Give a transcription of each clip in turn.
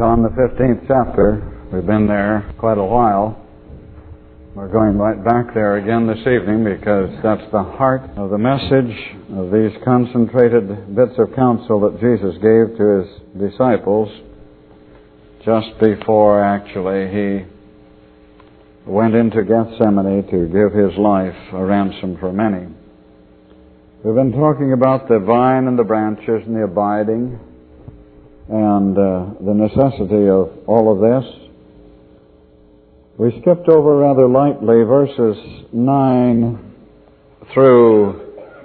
John, the 15th chapter. We've been there quite a while. We're going right back there again this evening because that's the heart of the message of these concentrated bits of counsel that Jesus gave to His disciples just before actually He went into Gethsemane to give His life a ransom for many. We've been talking about the vine and the branches and the abiding and the necessity of all of this. We skipped over rather lightly verses 9 through,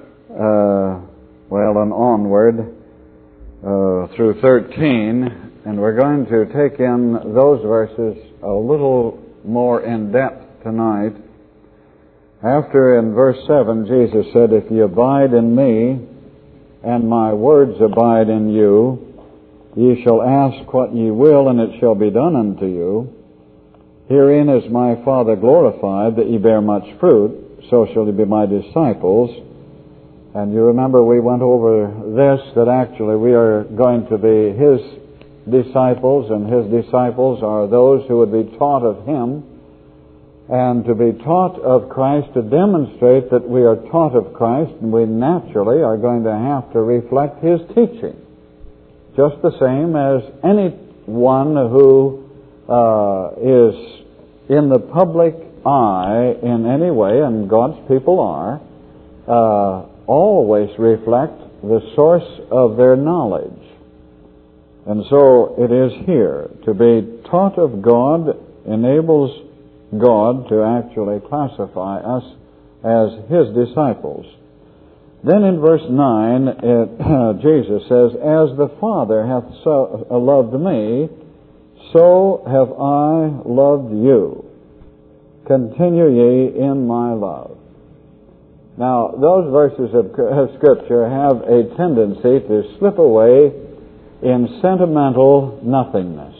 and onward through 13, and we're going to take in those verses a little more in depth tonight. After in verse 7, Jesus said, "If ye abide in me, and my words abide in you, ye shall ask what ye will, and it shall be done unto you. Herein is my Father glorified, that ye bear much fruit, so shall ye be my disciples." And you remember we went over this, that actually we are going to be His disciples, and His disciples are those who would be taught of Him. And to be taught of Christ, to demonstrate that we are taught of Christ, and we naturally are going to have to reflect His teaching. Just the same as anyone who is in the public eye in any way, and God's people are, always reflect the source of their knowledge. And so it is here. To be taught of God enables God to actually classify us as His disciples. Then in verse 9, Jesus says, "As the Father hath so loved me, so have I loved you. Continue ye in my love." Now, those verses of Scripture have a tendency to slip away in sentimental nothingness,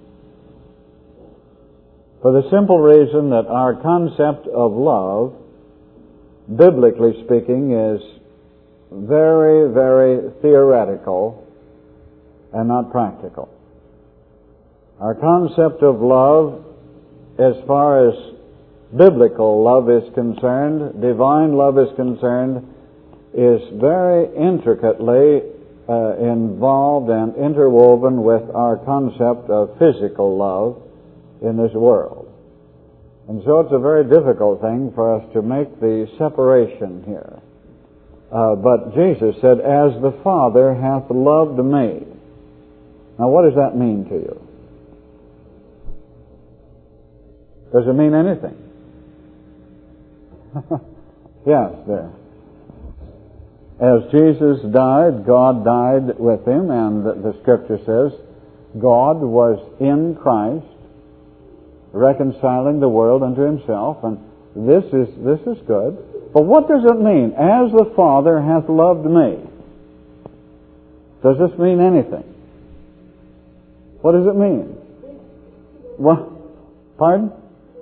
for the simple reason that our concept of love, biblically speaking, is very, very theoretical and not practical. Our concept of love, as far as biblical love is concerned, divine love is concerned, is very intricately involved and interwoven with our concept of physical love in this world. And so it's a very difficult thing for us to make the separation here. But Jesus said, "As the Father hath loved me." Now what does that mean to you? Does it mean anything? Yes, there. As Jesus died, God died with Him, and the Scripture says God was in Christ, reconciling the world unto Himself, and this is good. But what does it mean? As the Father hath loved me. Does this mean anything? What does it mean? What? Pardon?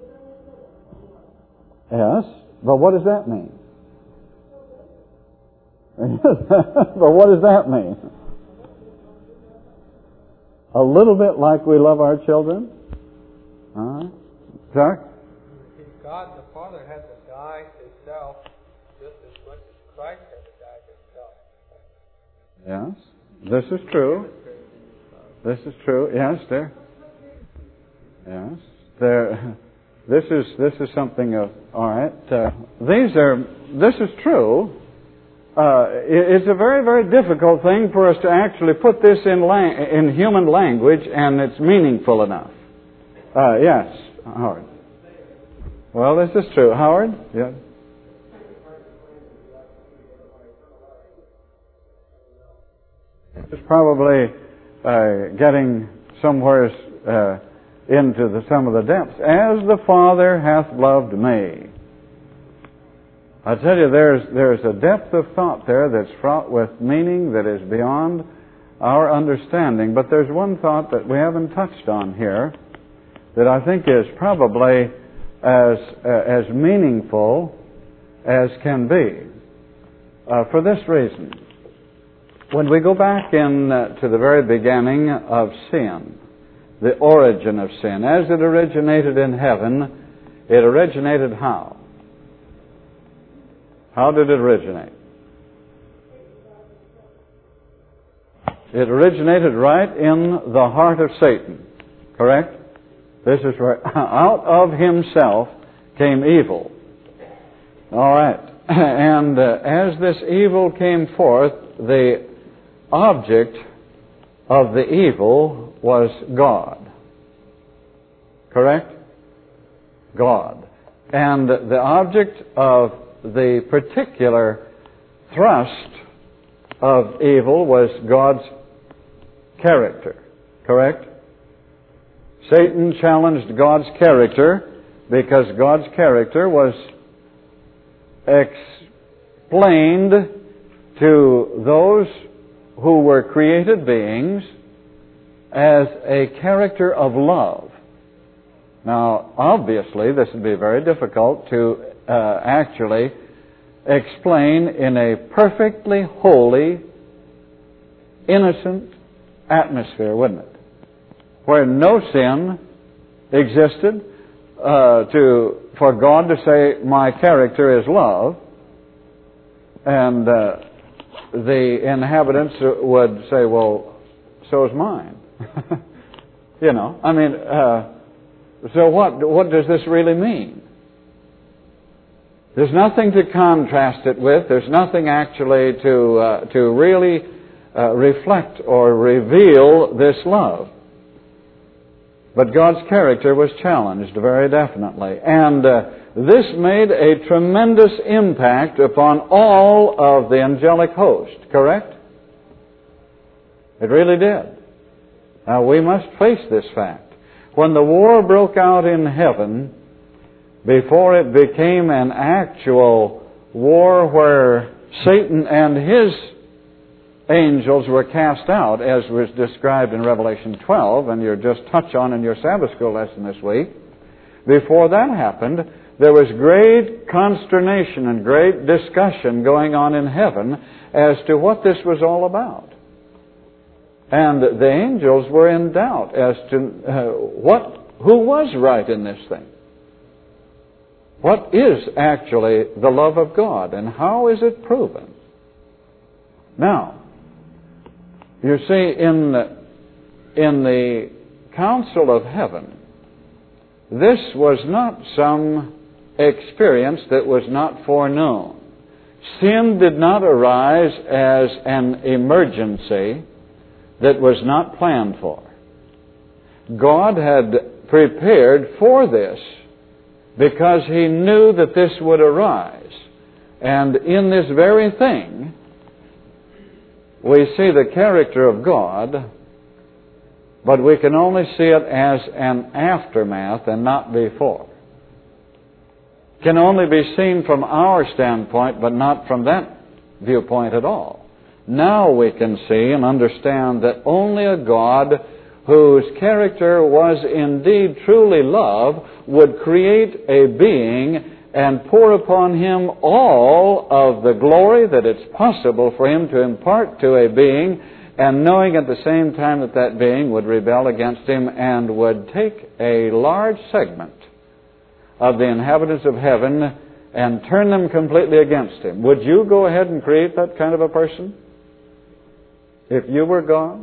Yes, but what does that mean? But what does that mean? A little bit like we love our children? Chuck? God the Father had to die Himself just as much as Christ had to die Himself. Yes, this is true. This is true. Yes, there. Yes, there. This is something of all right. This is true. It's a very, very difficult thing for us to actually put this in human language, and it's meaningful enough. Yes, Howard. Well, this is true. Howard? Yeah. It's probably getting somewhere into some of the depths. As the Father hath loved me. I tell you, there's a depth of thought there that's fraught with meaning that is beyond our understanding. But there's one thought that we haven't touched on here that I think is probably as meaningful as can be. For this reason, when we go back to the very beginning of sin, the origin of sin. As it originated in heaven, it originated how? How did it originate? It originated right in the heart of Satan, correct? This is where out of himself came evil. All right. And as this evil came forth, the object of the evil was God. Correct? God. And the object of the particular thrust of evil was God's character. Correct? Satan challenged God's character because God's character was explained to those who were created beings as a character of love. Now, obviously, this would be very difficult to actually explain in a perfectly holy, innocent atmosphere, wouldn't it? Where no sin existed, for God to say, my character is love, and the inhabitants would say, well, so is mine. You know, I mean, so what does this really mean? There's nothing to contrast it with. There's nothing actually to really reflect or reveal this love. But God's character was challenged very definitely. And this made a tremendous impact upon all of the angelic host, correct? It really did. Now we must face this fact. When the war broke out in heaven, before it became an actual war where Satan and his angels were cast out, as was described in Revelation 12, and you're just touched on in your Sabbath school lesson this week. Before that happened, there was great consternation and great discussion going on in heaven as to what this was all about. And the angels were in doubt as to who was right in this thing. What is actually the love of God, and how is it proven? Now, you see, in the council of heaven, this was not some experience that was not foreknown. Sin did not arise as an emergency that was not planned for. God had prepared for this because He knew that this would arise. And in this very thing, we see the character of God, but we can only see it as an aftermath and not before. It can only be seen from our standpoint, but not from that viewpoint at all. Now we can see and understand that only a God whose character was indeed truly love would create a being and pour upon him all of the glory that it's possible for him to impart to a being, and knowing at the same time that that being would rebel against him and would take a large segment of the inhabitants of heaven and turn them completely against him. Would you go ahead and create that kind of a person if you were God?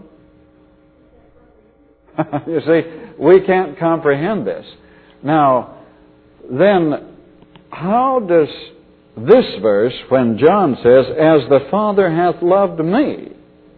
You see, we can't comprehend this. Now, then, how does this verse, when John says, as the Father hath loved me?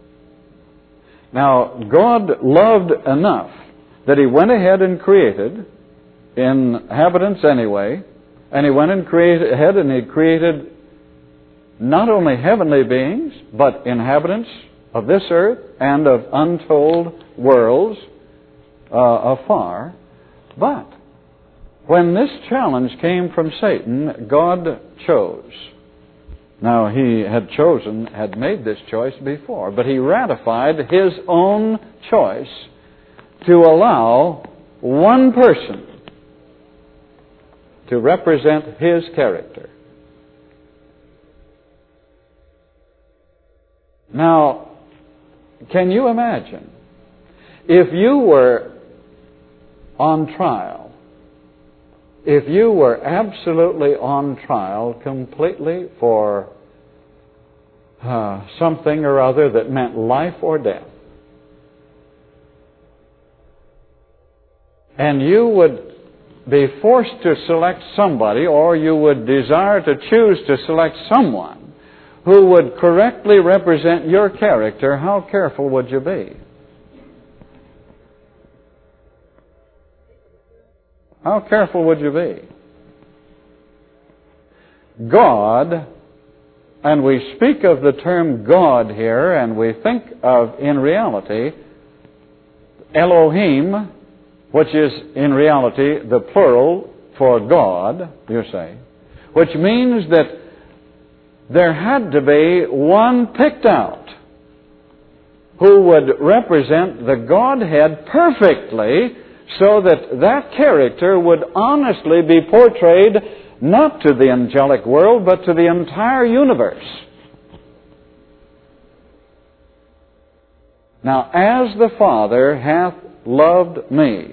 Now, God loved enough that He went ahead and created inhabitants anyway, and He went and ahead and He created not only heavenly beings, but inhabitants of this earth and of untold worlds afar. But when this challenge came from Satan, God chose. Now, He had made this choice before, but He ratified His own choice to allow one person to represent His character. Now, can you imagine if you were on trial, if you were absolutely on trial completely for something or other that meant life or death, and you would be forced to select somebody, or you would desire to choose to select someone who would correctly represent your character, how careful would you be? How careful would you be? God, and we speak of the term God here, and we think of, in reality, Elohim, which is in reality the plural for God, you say, which means that there had to be one picked out who would represent the Godhead perfectly, so that that character would honestly be portrayed not to the angelic world, but to the entire universe. Now, as the Father hath loved me,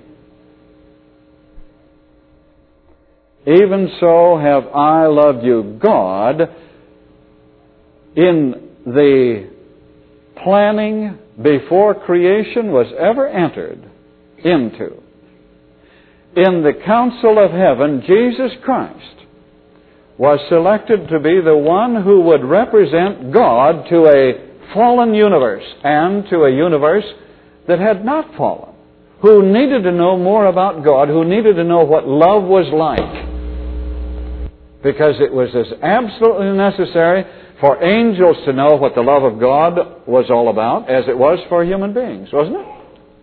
even so have I loved you. God, in the planning before creation was ever entered into, in the council of heaven, Jesus Christ was selected to be the one who would represent God to a fallen universe, and to a universe that had not fallen, who needed to know more about God, who needed to know what love was like, because it was as absolutely necessary for angels to know what the love of God was all about as it was for human beings, wasn't it?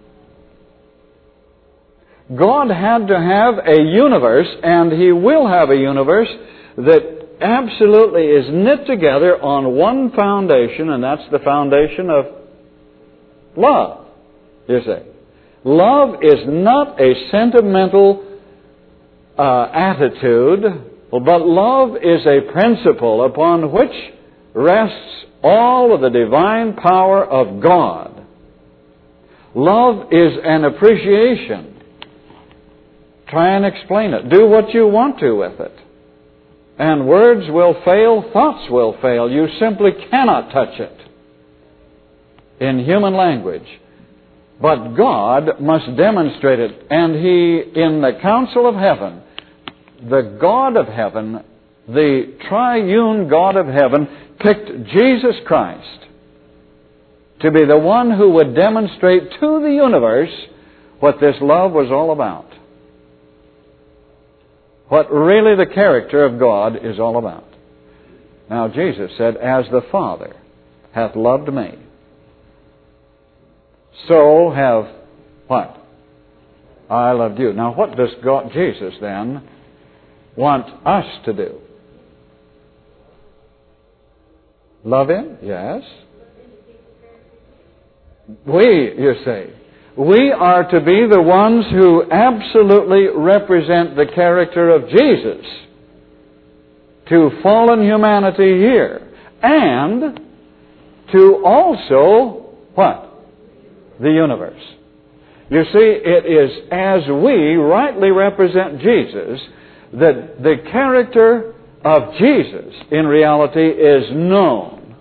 God had to have a universe, and He will have a universe that absolutely is knit together on one foundation, and that's the foundation of love, you see. Love is not a sentimental attitude, but love is a principle upon which rests all of the divine power of God. Love is an appreciation. Try and explain it. Do what you want to with it. And words will fail, thoughts will fail. You simply cannot touch it in human language. But God must demonstrate it. And He, in the council of heaven, the God of heaven, the triune God of heaven, picked Jesus Christ to be the one who would demonstrate to the universe what this love was all about. What really the character of God is all about. Now Jesus said, as the Father hath loved me, so have what? I loved you. Now what does God, Jesus then, want us to do? Love Him? Yes. You say. We are to be the ones who absolutely represent the character of Jesus to fallen humanity here. And to also, what? The universe. You see, it is as we rightly represent Jesus that the character of Jesus in reality is known,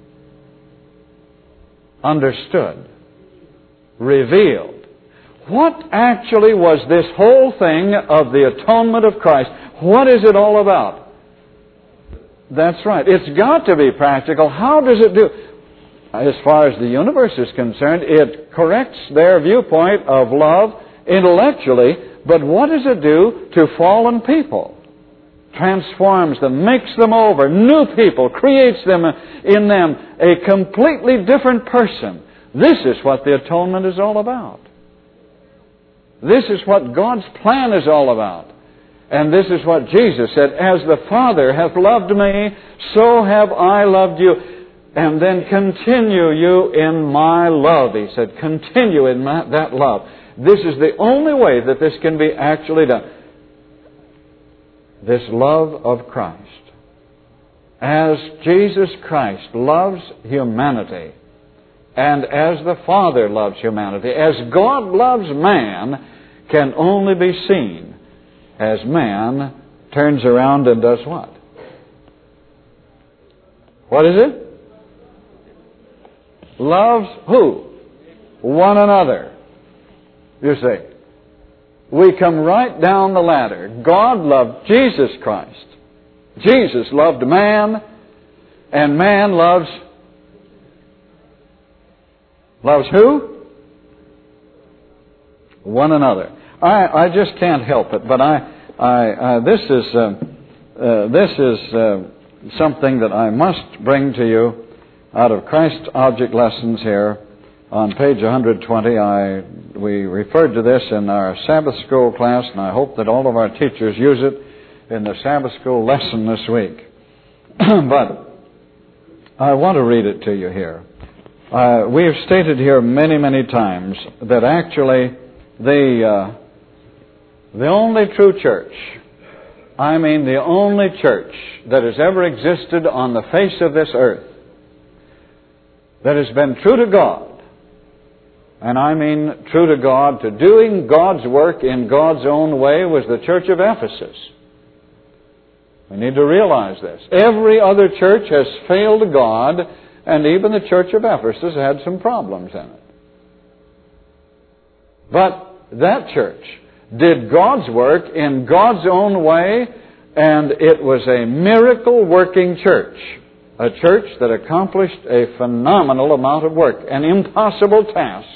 understood, revealed. What actually was this whole thing of the atonement of Christ? What is it all about? That's right. It's got to be practical. How does it do? As far as the universe is concerned, it corrects their viewpoint of love intellectually, but what does it do to fallen people? Transforms them, makes them over, new people, creates them in them a completely different person. This is what the atonement is all about. This is what God's plan is all about. And this is what Jesus said, as the Father hath loved me, so have I loved you. And then continue you in my love, He said. Continue in that love. This is the only way that this can be actually done. This love of Christ. As Jesus Christ loves humanity, and as the Father loves humanity, as God loves man, can only be seen as man turns around and does what? What is it? Loves who? One another. You see, we come right down the ladder. God loved Jesus Christ. Jesus loved man, and man loves who? One another. I just can't help it, but this is something that I must bring to you out of Christ Object Lessons here on page 120. We referred to this in our Sabbath school class, and I hope that all of our teachers use it in the Sabbath school lesson this week. But I want to read it to you here. We have stated here many, many times that actually the only true church, I mean the only church that has ever existed on the face of this earth, that has been true to God, and I mean true to God, to doing God's work in God's own way, was the church of Ephesus. We need to realize this. Every other church has failed God, and even the church of Ephesus had some problems in it. But that church did God's work in God's own way, and it was a miracle-working church. A church that accomplished a phenomenal amount of work, an impossible task.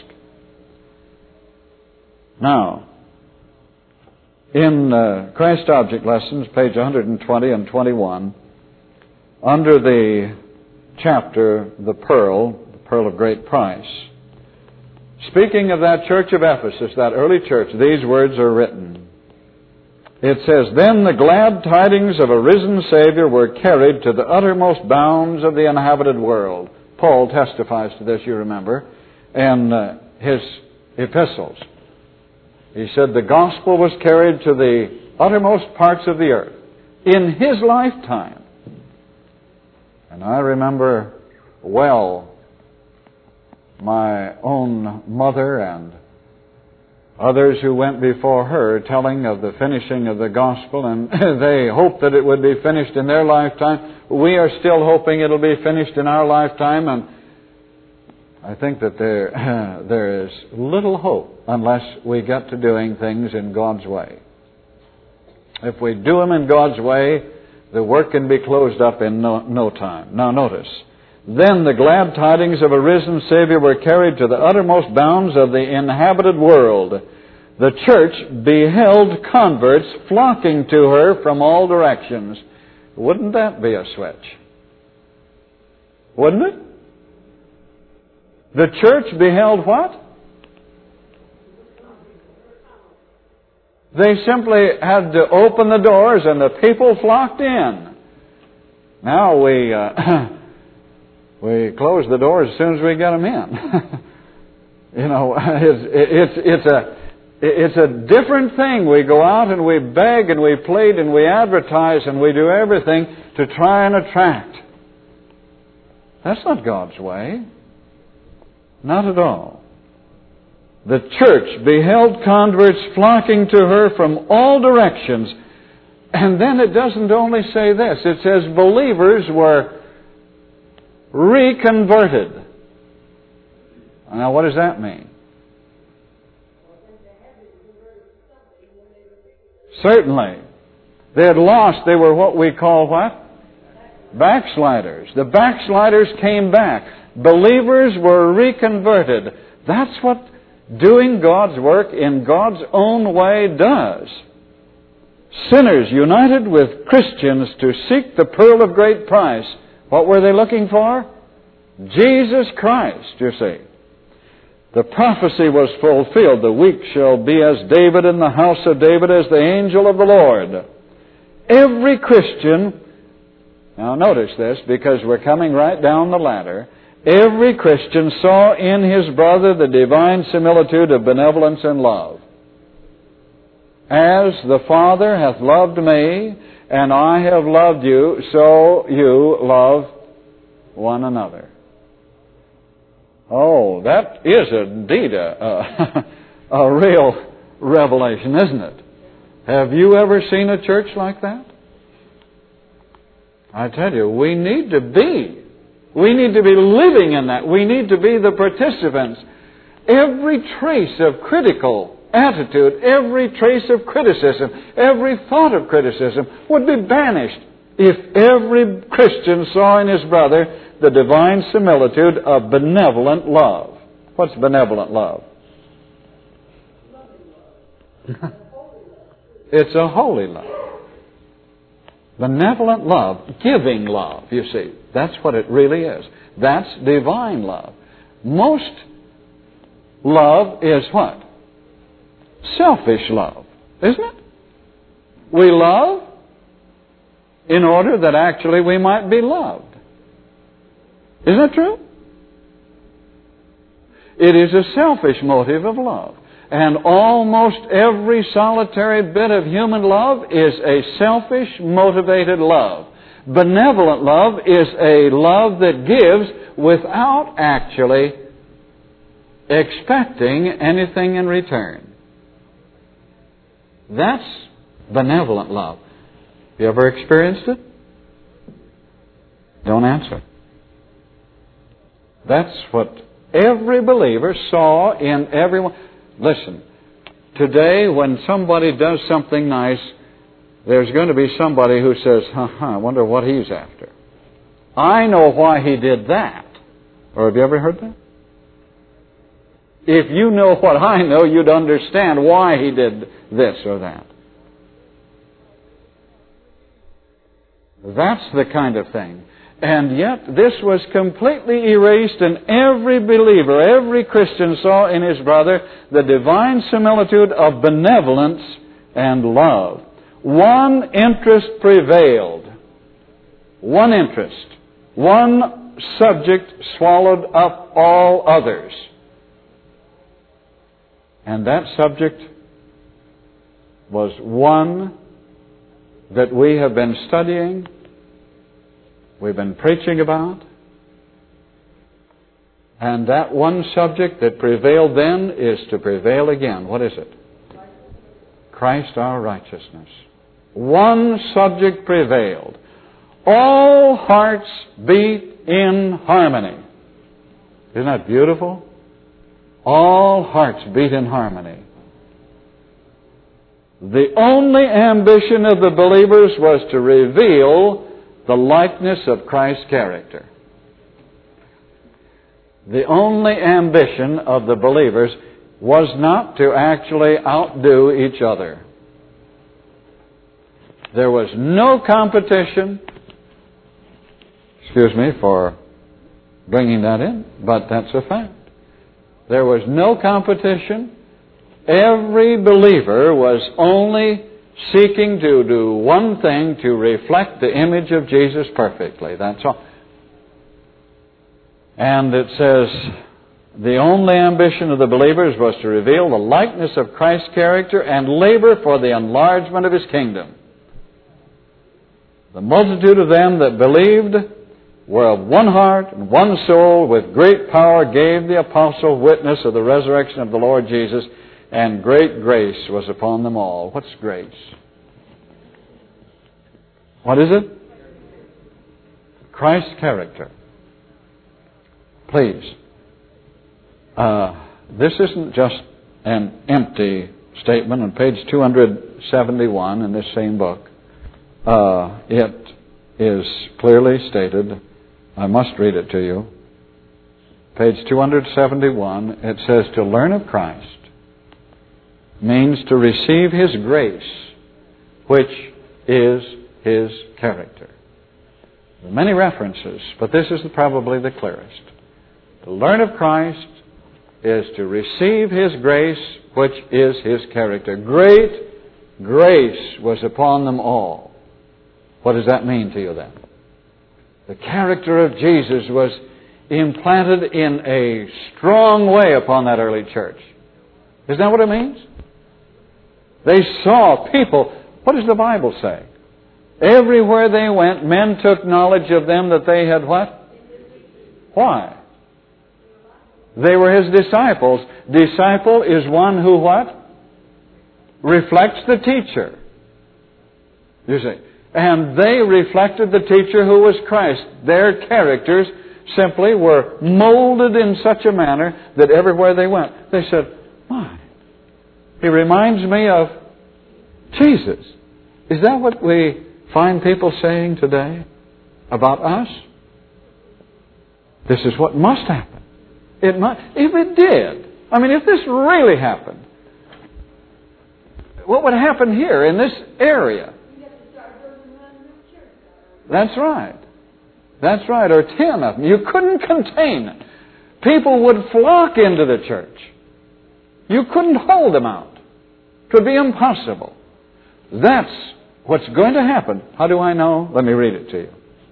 Now, in Christ Object Lessons, page 120 and 21, under the chapter, the Pearl of Great Price, speaking of that church of Ephesus, that early church, these words are written. It says, "Then the glad tidings of a risen Savior were carried to the uttermost bounds of the inhabited world." Paul testifies to this, you remember, in his epistles. He said the gospel was carried to the uttermost parts of the earth in his lifetime. And I remember well my own mother and others who went before her telling of the finishing of the gospel, and they hoped that it would be finished in their lifetime. We are still hoping it'll be finished in our lifetime, and I think that there is little hope unless we get to doing things in God's way. If we do them in God's way, the work can be closed up in no time. Now notice, "Then the glad tidings of a risen Savior were carried to the uttermost bounds of the inhabited world. The church beheld converts flocking to her from all directions." Wouldn't that be a switch? Wouldn't it? The church beheld what? They simply had to open the doors and the people flocked in. Now we close the doors as soon as we get them in. You know, it's a different thing. We go out and we beg and we plead and we advertise and we do everything to try and attract. That's not God's way. Not at all. The church beheld converts flocking to her from all directions. And then it doesn't only say this. It says believers were reconverted. Now, what does that mean? Certainly. They had lost. They were what we call what? Backsliders. The backsliders came back. Believers were reconverted. That's what doing God's work in God's own way does. Sinners united with Christians to seek the pearl of great price. What were they looking for? Jesus Christ, you see. The prophecy was fulfilled. The weak shall be as David in the house of David, as the angel of the Lord. Every Christian, now notice this, because we're coming right down the ladder. Every Christian saw in his brother the divine similitude of benevolence and love. As the Father hath loved me, and I have loved you, so you love one another. Oh, that is indeed a real revelation, isn't it? Have you ever seen a church like that? I tell you, we need to be living in that. We need to be the participants. Every trace of critical attitude, every trace of criticism, every thought of criticism would be banished if every Christian saw in his brother the divine similitude of benevolent love. What's benevolent love? It's a holy love. Benevolent love, giving love, you see. That's what it really is. That's divine love. Most love is what? Selfish love, isn't it? We love in order that actually we might be loved. Isn't that true? It is a selfish motive of love. And almost every solitary bit of human love is a selfish motivated love. Benevolent love is a love that gives without actually expecting anything in return. That's benevolent love. You ever experienced it? Don't answer. That's what every believer saw in everyone. Listen, today when somebody does something nice, there's going to be somebody who says, I wonder what he's after. I know why he did that. Or have you ever heard that? If you know what I know, you'd understand why he did this or that. That's the kind of thing. And yet this was completely erased, and every believer, every Christian saw in his brother the divine similitude of benevolence and love. One interest prevailed. One interest. One subject swallowed up all others. And that subject was one that we have been studying, we've been preaching about. And that one subject that prevailed then is to prevail again. What is it? Christ our righteousness. One subject prevailed. All hearts beat in harmony. Isn't that beautiful? All hearts beat in harmony. The only ambition of the believers was to reveal the likeness of Christ's character. The only ambition of the believers was not to actually outdo each other. There was no competition. Excuse me for bringing that in, but that's a fact. There was no competition. Every believer was only seeking to do one thing, to reflect the image of Jesus perfectly. That's all. And it says, the only ambition of the believers was to reveal the likeness of Christ's character and labor for the enlargement of His kingdom. The multitude of them that believed were of one heart and one soul, with great power gave the apostle witness of the resurrection of the Lord Jesus, and great grace was upon them all. What's grace? What is it? Christ's character. Please. This isn't just an empty statement. On page 271 in this same book, it is clearly stated. I must read it to you. Page 271, it says, to learn of Christ means to receive His grace, which is His character. There are many references, but this is probably the clearest. To learn of Christ is to receive His grace, which is His character. Great grace was upon them all. What does that mean to you then? The character of Jesus was implanted in a strong way upon that early church. Isn't that what it means? They saw people. What does the Bible say? Everywhere they went, men took knowledge of them that they had what? Why? They were His disciples. Disciple is one who what? reflects the teacher. You see. And they reflected the teacher who was Christ. Their characters simply were molded in such a manner that everywhere they went, they said, "My, he reminds me of Jesus." Is that what we find people saying today about us? This is what must happen. It must, if it did. I mean, if this really happened, what would happen here in this area? That's right. That's right. Or 10 of them. You couldn't contain it. People would flock into the church. You couldn't hold them out. It would be impossible. That's what's going to happen. How do I know? Let me read it to you.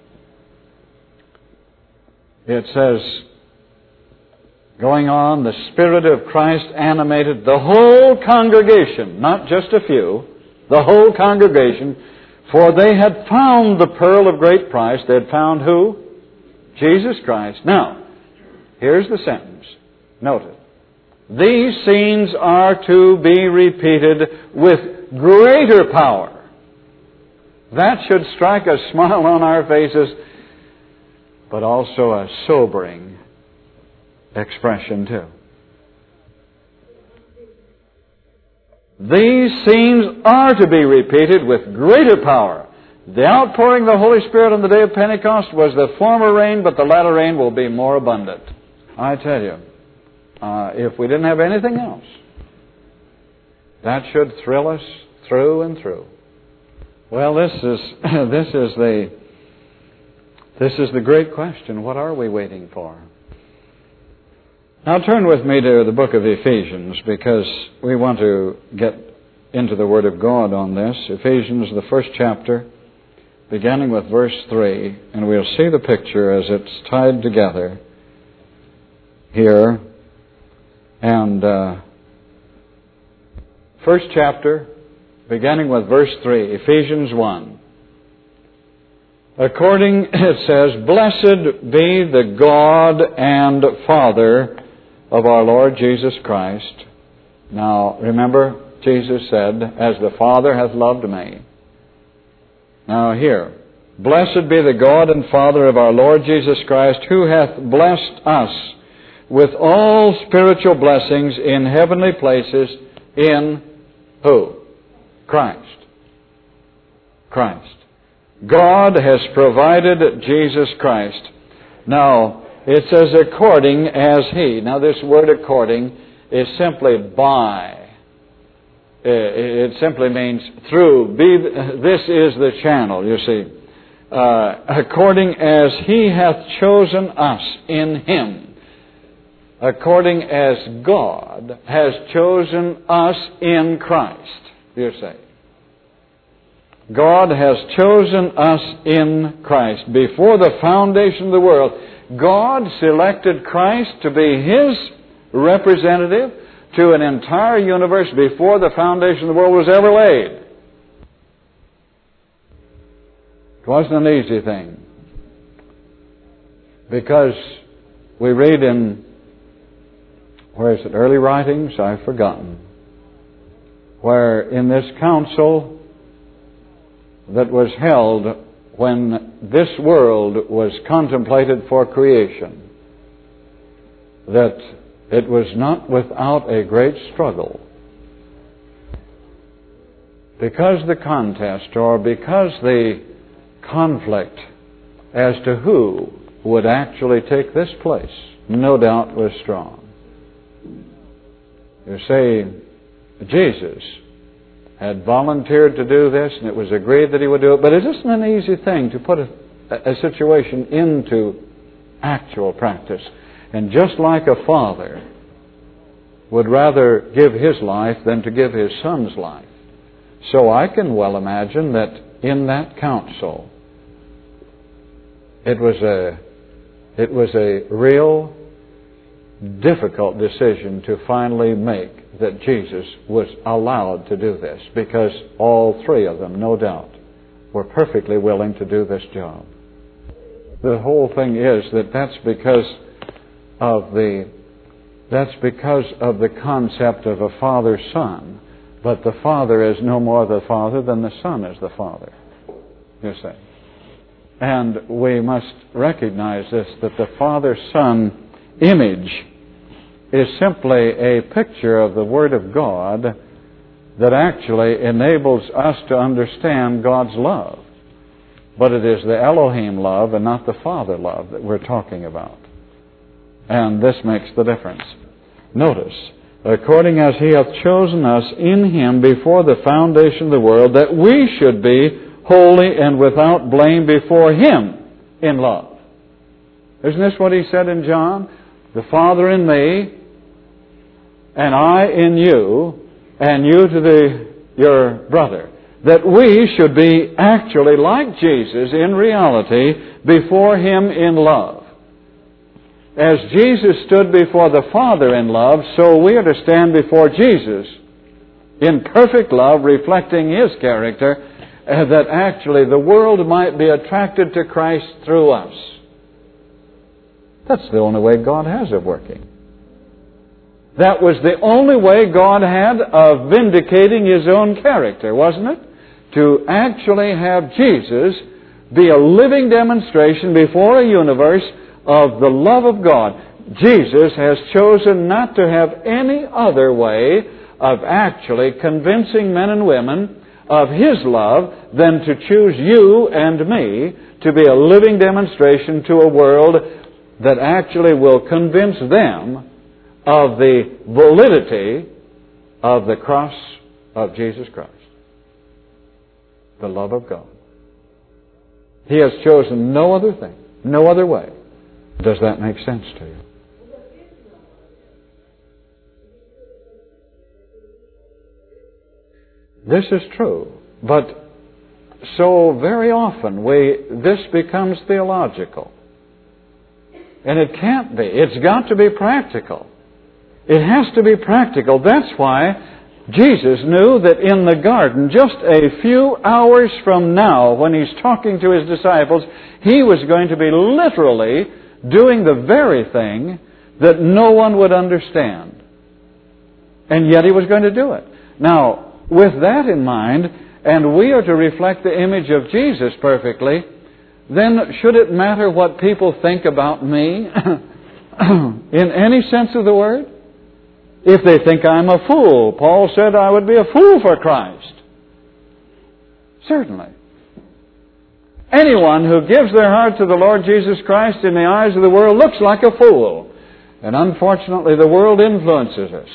It says, going on, the Spirit of Christ animated the whole congregation, not just a few, the whole congregation, for they had found the pearl of great price. They had found who? Jesus Christ. Now, here's the sentence. Note it. These scenes are to be repeated with greater power. That should strike a smile on our faces, but also a sobering expression too. These scenes are to be repeated with greater power. The outpouring of the Holy Spirit on the day of Pentecost was the former rain, but the latter rain will be more abundant. I tell you, if we didn't have anything else, that should thrill us through and through. Well, this is the great question. What are we waiting for? Now turn with me to the book of Ephesians, because we want to get into the Word of God on this. Ephesians, the first chapter, beginning with verse 3, and we'll see the picture as it's tied together here. And first chapter, beginning with verse 3, Ephesians 1. According, it says, "Blessed be the God and Father of our Lord Jesus Christ." Now, remember, Jesus said, "As the Father hath loved me." Now here, "Blessed be the God and Father of our Lord Jesus Christ, who hath blessed us with all spiritual blessings in heavenly places in" who? Christ. Christ. God has provided Jesus Christ. Now, it says, "according as He." Now, this word "according" is simply by. It simply means through. This is the channel, you see. "According as He hath chosen us in Him." According as God has chosen us in Christ, you say. God has chosen us in Christ. Before the foundation of the world, God selected Christ to be His representative to an entire universe before the foundation of the world was ever laid. It wasn't an easy thing. Because we read in, where is it, early writings? I've forgotten. Where in this council that was held when this world was contemplated for creation, that it was not without a great struggle. Because the contest, or because the conflict as to who would actually take this place, no doubt was strong. You say, Jesus had volunteered to do this, and it was agreed that He would do it, but it isn't an easy thing to put a situation into actual practice. And just like a father would rather give his life than to give his son's life, so I can well imagine that in that council, it was a real difficult decision to finally make, that Jesus was allowed to do this, because all three of them, no doubt, were perfectly willing to do this job. The whole thing is that that's because of the concept of a father-son But the Father is no more the Father than the Son is the Father, you see. And we must recognize this, that the Father-Son image is simply a picture of the Word of God that actually enables us to understand God's love. But it is the Elohim love and not the Father love that we're talking about. And this makes the difference. Notice, according as He hath chosen us in Him before the foundation of the world, that we should be holy and without blame before Him in love. Isn't this what He said in John? The Father in me, and I in you, and you to your brother. That we should be actually like Jesus in reality before Him in love. As Jesus stood before the Father in love, so we are to stand before Jesus in perfect love, reflecting His character, that actually the world might be attracted to Christ through us. That's the only way God has of working. That was the only way God had of vindicating His own character, wasn't it? To actually have Jesus be a living demonstration before a universe of the love of God. Jesus has chosen not to have any other way of actually convincing men and women of His love than to choose you and me to be a living demonstration to a world that actually will convince them of the validity of the cross of Jesus Christ. The love of God. He has chosen no other thing, no other way. Does that make sense to you? This is true, but so very often this becomes theological. And it can't be. It's got to be practical. It has to be practical. That's why Jesus knew that in the garden, just a few hours from now, when He's talking to His disciples, He was going to be literally doing the very thing that no one would understand. And yet He was going to do it. Now, with that in mind, and we are to reflect the image of Jesus perfectly, then should it matter what people think about me in any sense of the word? If they think I'm a fool, Paul said I would be a fool for Christ. Certainly. Anyone who gives their heart to the Lord Jesus Christ in the eyes of the world looks like a fool. And unfortunately, the world influences us.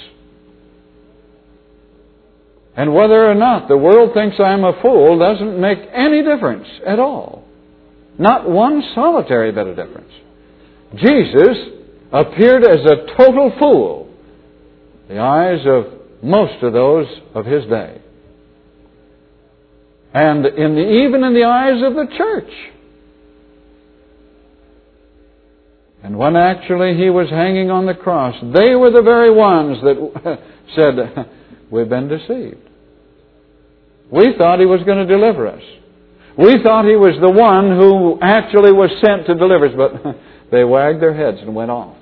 And whether or not the world thinks I'm a fool doesn't make any difference at all. Not one solitary bit of difference. Jesus appeared as a total fool in the eyes of most of those of His day. And even in the eyes of the church. And when actually He was hanging on the cross, they were the very ones that said, we've been deceived. We thought He was going to deliver us. We thought He was the one who actually was sent to deliver us, but they wagged their heads and went off.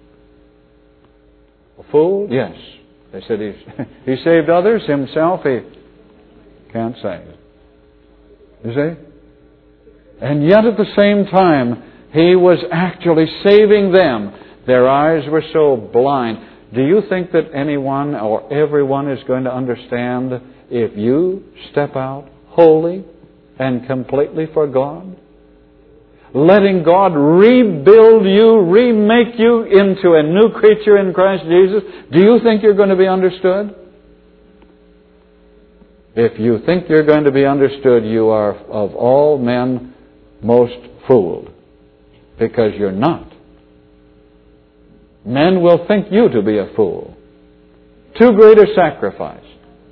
A fool? Yes. They said he saved others, Himself He can't save. You see? And yet at the same time, He was actually saving them. Their eyes were so blind. Do you think that anyone or everyone is going to understand if you step out wholly and completely for God? Letting God rebuild you, remake you into a new creature in Christ Jesus? Do you think you're going to be understood? If you think you're going to be understood, you are of all men most fooled. Because you're not. Men will think you to be a fool. Too great a sacrifice.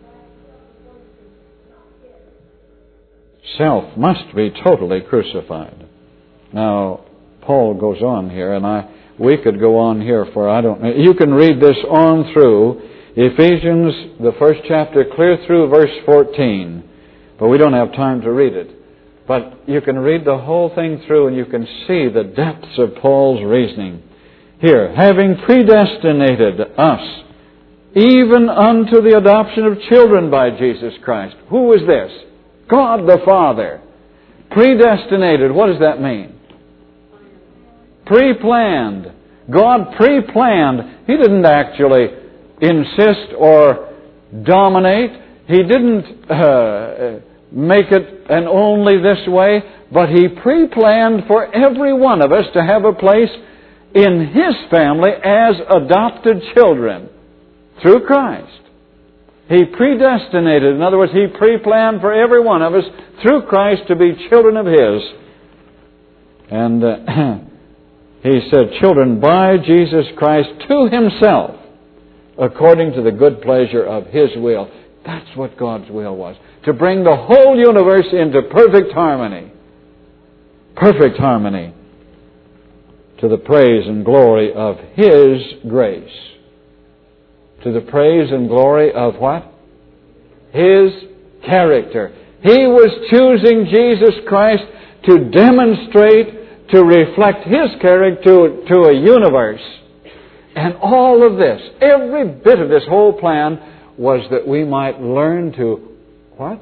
Self must be totally crucified. Now, Paul goes on here, and we could go on here for, I don't know. You can read this on through Ephesians, the first chapter, clear through verse 14. But we don't have time to read it. But you can read the whole thing through, and you can see the depths of Paul's reasoning. Here, having predestinated us even unto the adoption of children by Jesus Christ. Who is this? God the Father. Predestinated. What does that mean? Pre-planned. God pre-planned. He didn't actually insist or dominate. He didn't make it and only this way, but He pre-planned for every one of us to have a place in His family as adopted children through Christ. He predestinated. In other words, He pre-planned for every one of us through Christ to be children of His. And He said, children by Jesus Christ to Himself, according to the good pleasure of His will. That's what God's will was. To bring the whole universe into perfect harmony. Perfect harmony. To the praise and glory of His grace. To the praise and glory of what? His character. He was choosing Jesus Christ to demonstrate, to reflect His character to a universe. And all of this, every bit of this whole plan was that we might learn to, what?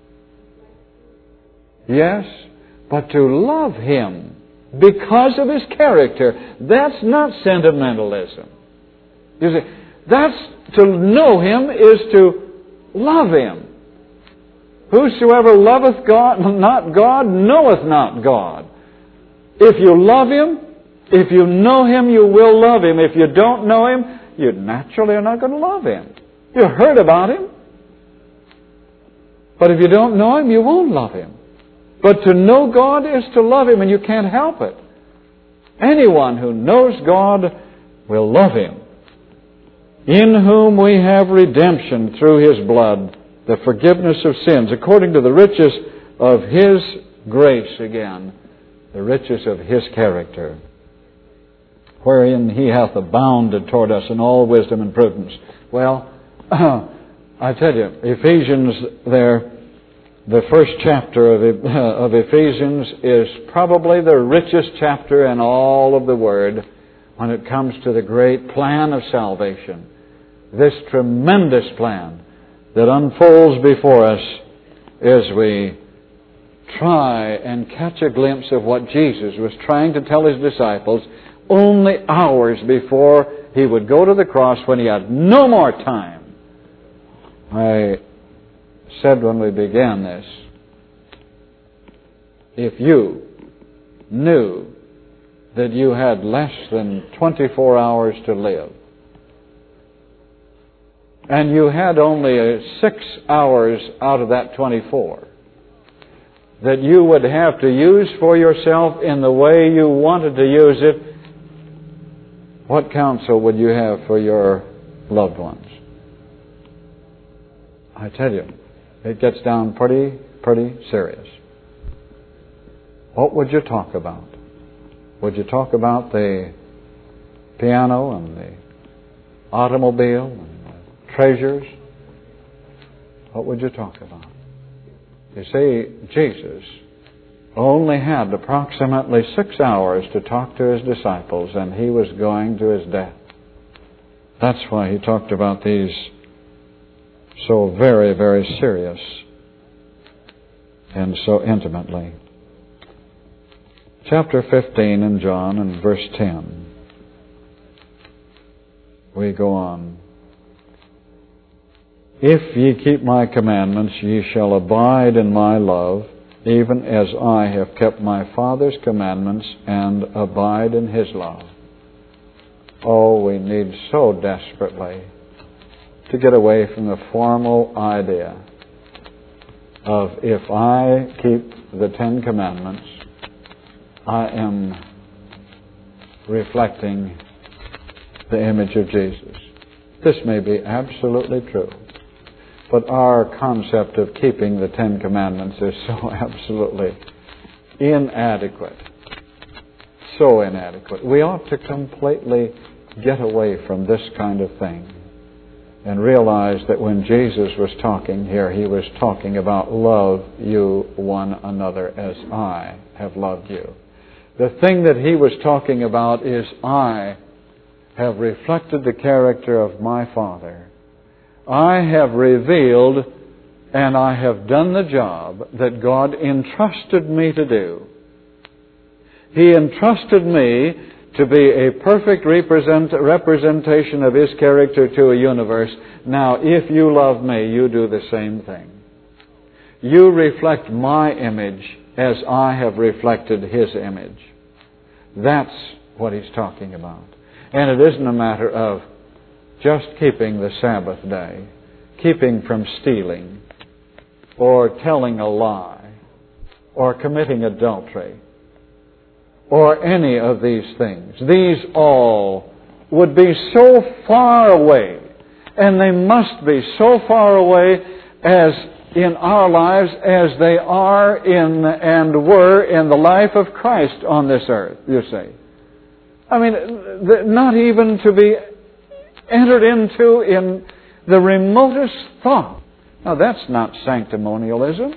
Yes, but to love Him because of His character. That's not sentimentalism. You see, that's to know Him is to love Him. Whosoever loveth God, not God, knoweth not God. If you love Him, if you know Him, you will love Him. If you don't know Him, you naturally are not going to love Him. You heard about Him. But if you don't know Him, you won't love Him. But to know God is to love Him, and you can't help it. Anyone who knows God will love Him. In whom we have redemption through His blood, the forgiveness of sins, according to the riches of His grace again, the riches of His character, wherein He hath abounded toward us in all wisdom and prudence. Well, I tell you, Ephesians there, the first chapter of Ephesians is probably the richest chapter in all of the Word when it comes to the great plan of salvation. This tremendous plan that unfolds before us as we try and catch a glimpse of what Jesus was trying to tell His disciples only hours before He would go to the cross when He had no more time. I said when we began this, if you knew that you had less than 24 hours to live, and you had only 6 hours out of that 24 that you would have to use for yourself in the way you wanted to use it, what counsel would you have for your loved ones? I tell you, it gets down pretty serious. What would you talk about? Would you talk about the piano and the automobile and the treasures? What would you talk about? You see, Jesus only had approximately 6 hours to talk to His disciples, and He was going to His death. That's why He talked about these so very, very serious and so intimately. Chapter 15 in John and verse 10. We go on. If ye keep my commandments, ye shall abide in my love, even as I have kept my Father's commandments and abide in His love. Oh, we need so desperately to get away from the formal idea of if I keep the 10 Commandments, I am reflecting the image of Jesus. This may be absolutely true, but our concept of keeping the 10 Commandments is so absolutely inadequate. So inadequate. We ought to completely get away from this kind of thing and realize that when Jesus was talking here, He was talking about love you one another as I have loved you. The thing that He was talking about is I have reflected the character of my Father I have revealed and I have done the job that God entrusted me to do. He entrusted me to be a perfect representation of His character to a universe. Now, if you love me, you do the same thing. You reflect my image as I have reflected His image. That's what He's talking about. And it isn't a matter of just keeping the Sabbath day, keeping from stealing, or telling a lie, or committing adultery, or any of these things. These all would be so far away, and they must be so far away as in our lives as they are in and were in the life of Christ on this earth, you see. I mean, not even to be entered into in the remotest thought. Now, that's not sanctimonialism.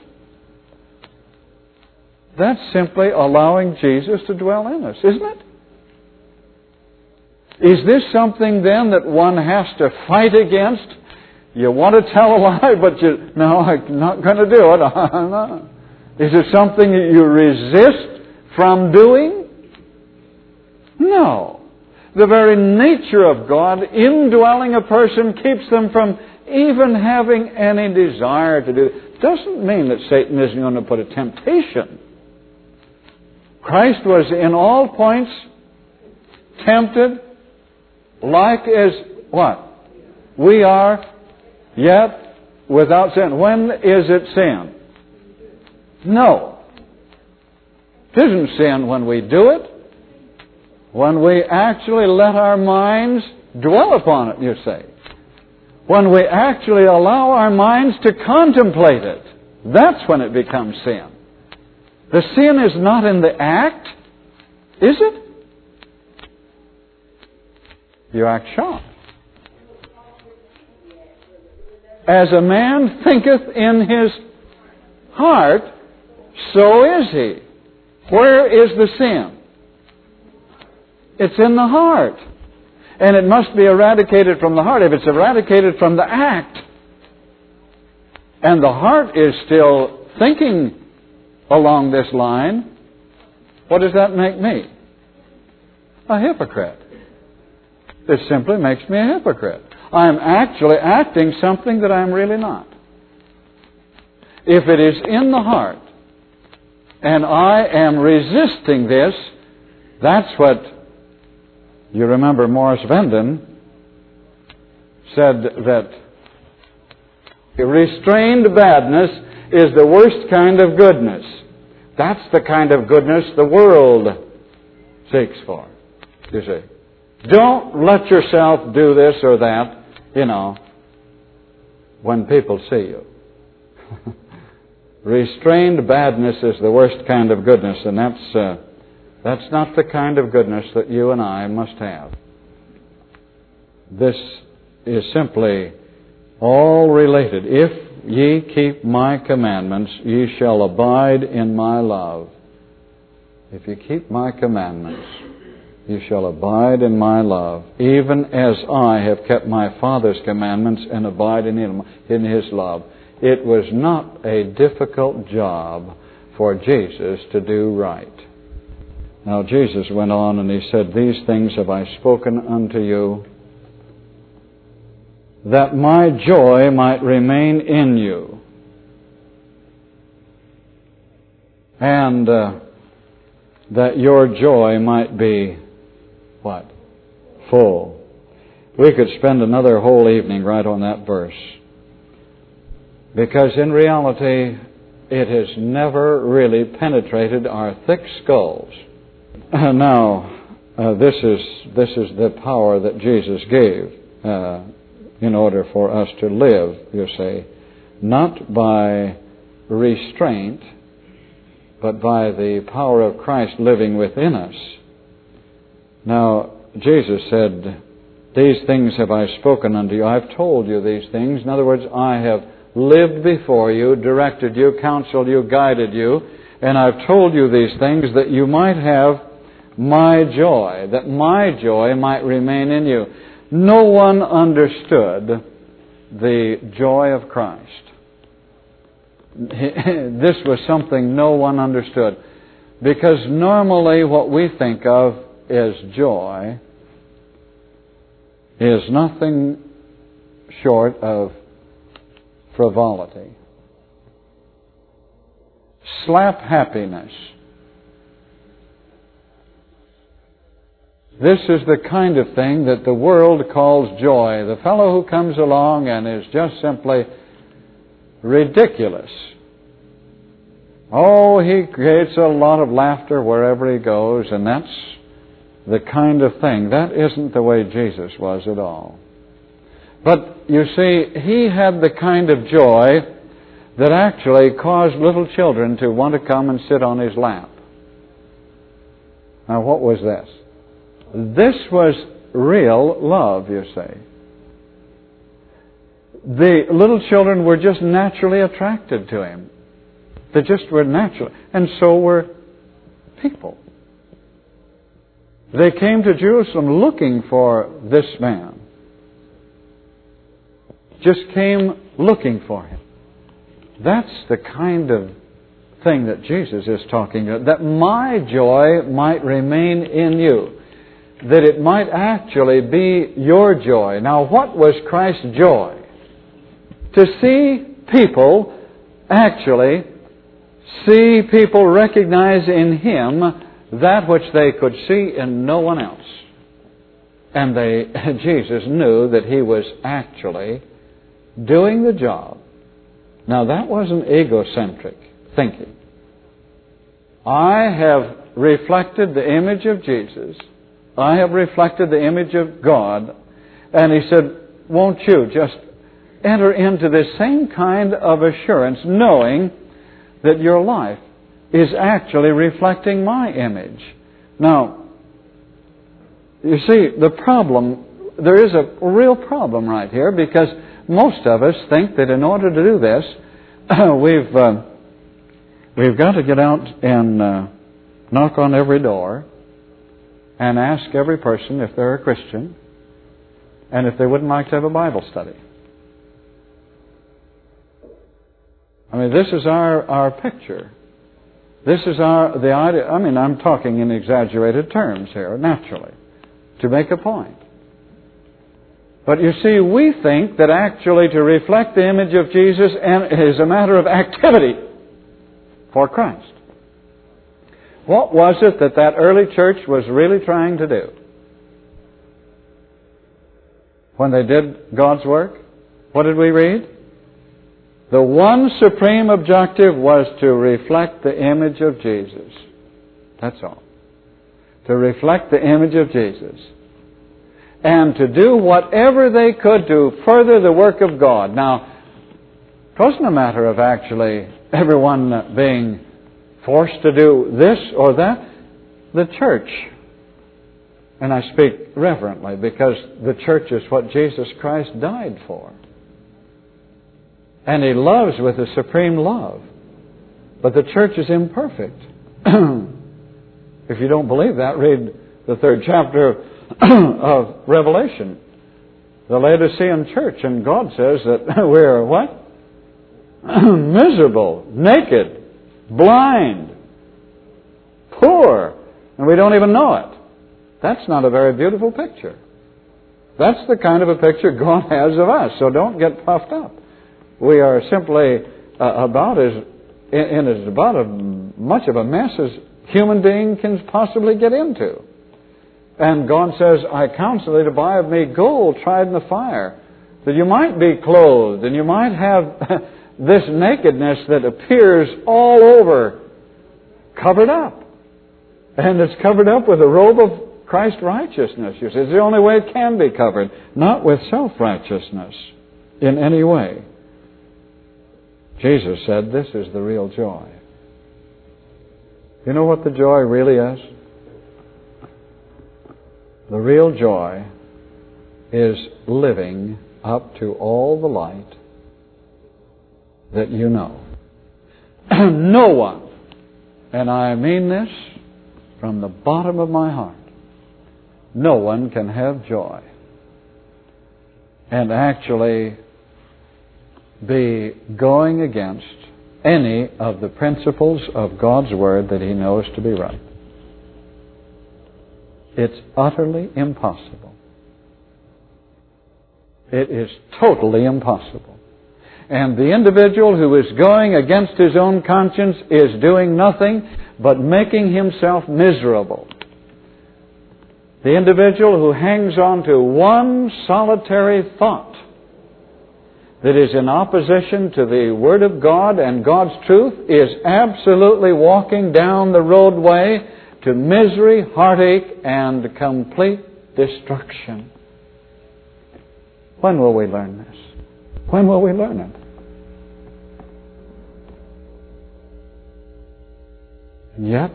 That's simply allowing Jesus to dwell in us, isn't it? Is this something then that one has to fight against? You want to tell a lie, but no, I'm not going to do it. No. Is it something that you resist from doing? No. The very nature of God indwelling a person keeps them from even having any desire to do it. Doesn't mean that Satan isn't going to put a temptation. Christ was in all points tempted like as what? We are, yet without sin. When is it sin? No. It isn't sin when we do it. When we actually let our minds dwell upon it, you say. When we actually allow our minds to contemplate it, that's when it becomes sin. The sin is not in the act, is it? You act shocked. As a man thinketh in his heart, so is he. Where is the sin? It's in the heart. And it must be eradicated from the heart. If it's eradicated from the act, and the heart is still thinking along this line, what does that make me? A hypocrite. It simply makes me a hypocrite. I'm actually acting something that I'm really not. If it is in the heart, and I am resisting this, that's what, you remember Morris Venden said that restrained badness is the worst kind of goodness. That's the kind of goodness the world seeks for, you see. Don't let yourself do this or that, when people see you. Restrained badness is the worst kind of goodness, and that's not the kind of goodness that you and I must have. This is simply all related. If ye keep my commandments, ye shall abide in my love. If you keep my commandments, you shall abide in my love, even as I have kept my Father's commandments and abide in His love. It was not a difficult job for Jesus to do right. Now Jesus went on and He said, these things have I spoken unto you, that my joy might remain in you, and that your joy might be what? Full. We could spend another whole evening right on that verse. Because in reality, it has never really penetrated our thick skulls. Now, this is the power that Jesus gave in order for us to live, you see, not by restraint, but by the power of Christ living within us. Now, Jesus said, these things have I spoken unto you. I've told you these things. In other words, I have lived before you, directed you, counseled you, guided you, and I've told you these things that you might have my joy, that my joy might remain in you. No one understood the joy of Christ. This was something no one understood. Because normally what we think of as joy is nothing short of frivolity, slap happiness. This is the kind of thing that the world calls joy. The fellow who comes along and is just simply ridiculous. Oh, he creates a lot of laughter wherever he goes, and that's the kind of thing. That isn't the way Jesus was at all. But you see, he had the kind of joy that actually caused little children to want to come and sit on his lap. Now, what was this? This was real love, you see. The little children were just naturally attracted to him. They just were natural. And so were people. They came to Jerusalem looking for this man. Just came looking for him. That's the kind of thing that Jesus is talking about. That my joy might remain in you. That it might actually be your joy. Now, what was Christ's joy? To see people recognize in Him that which they could see in no one else. And Jesus knew that He was actually doing the job. Now, that wasn't egocentric thinking. I have reflected the image of Jesus. I have reflected the image of God. And He said, won't you just enter into this same kind of assurance, knowing that your life is actually reflecting my image. Now, you see, there is a real problem right here, because most of us think that in order to do this, we've got to get out and knock on every door and ask every person if they're a Christian and if they wouldn't like to have a Bible study. I mean, this is our picture. This is the idea. I mean, I'm talking in exaggerated terms here, naturally, to make a point. But you see, we think that actually to reflect the image of Jesus is a matter of activity for Christ. What was it that early church was really trying to do when they did God's work? What did we read? The one supreme objective was to reflect the image of Jesus. That's all. To reflect the image of Jesus. And to do whatever they could to further the work of God. Now, it wasn't a matter of actually everyone being forced to do this or that. The church, and I speak reverently because the church is what Jesus Christ died for. And He loves with a supreme love. But the church is imperfect. If you don't believe that, read the 3rd chapter of Revelation. The Laodicean church. And God says that we're what? Miserable, naked, blind, poor, and we don't even know it. That's not a very beautiful picture. That's the kind of a picture God has of us. So don't get puffed up. We are simply about as much of a mess as human being can possibly get into. And God says, I counsel thee to buy of me gold tried in the fire, that you might be clothed, and you might have this nakedness that appears all over, covered up. And it's covered up with a robe of Christ's righteousness. You see, it's the only way it can be covered, not with self-righteousness in any way. Jesus said, this is the real joy. You know what the joy really is? The real joy is living up to all the light that you know. No one, and I mean this from the bottom of my heart, no one can have joy and actually be going against any of the principles of God's Word that he knows to be right. It's utterly impossible. It is totally impossible. And the individual who is going against his own conscience is doing nothing but making himself miserable. The individual who hangs on to one solitary thought that is in opposition to the Word of God and God's truth is absolutely walking down the roadway to misery, heartache, and complete destruction. When will we learn this? When will we learn it? And yet,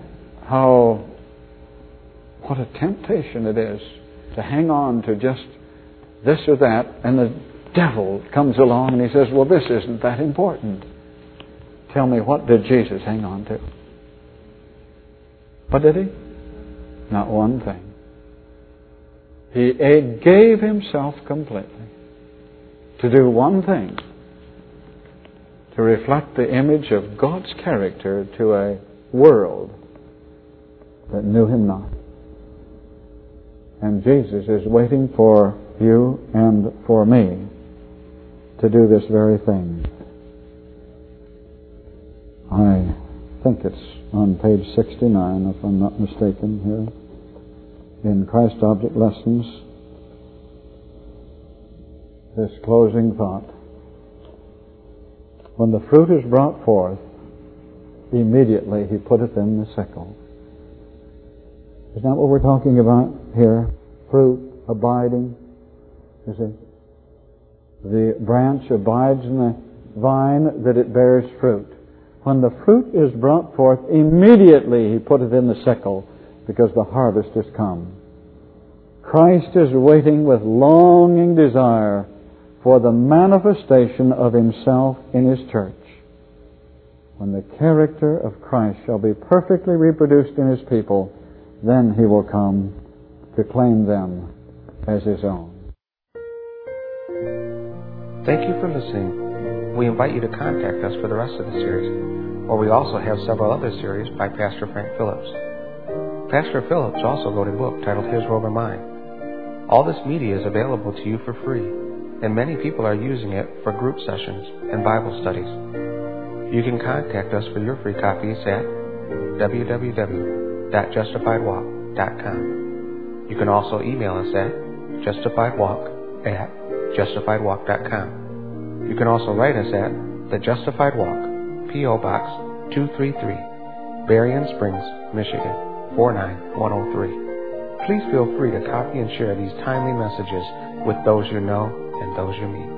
what a temptation it is to hang on to just this or that, and the devil comes along and he says, well, this isn't that important. Tell me, what did Jesus hang on to? What did he? Not one thing. He gave himself completely to do one thing, to reflect the image of God's character to a world that knew him not. And Jesus is waiting for you and for me to do this very thing. I think it's on page 69, if I'm not mistaken, here, in Christ Object Lessons, this closing thought. When the fruit is brought forth, immediately he putteth in the sickle. Isn't that what we're talking about here? Fruit, abiding. You see? The branch abides in the vine that it bears fruit. When the fruit is brought forth, immediately he putteth in the sickle, because the harvest is come. Christ is waiting with longing desire for the manifestation of himself in his church. When the character of Christ shall be perfectly reproduced in his people, then he will come to claim them as his own. Thank you for listening. We invite you to contact us for the rest of the series, or we also have several other series by Pastor Frank Phillips. Pastor Phillips also wrote a book titled His Robe and Mine. All this media is available to you for free, and many people are using it for group sessions and Bible studies. You can contact us for your free copies at www.justifiedwalk.com. You can also email us at justifiedwalk@justifiedwalk.com. You can also write us at The Justified Walk, P.O. Box 233, Berrien Springs, Michigan 49103. Please feel free to copy and share these timely messages with those you know and those you meet.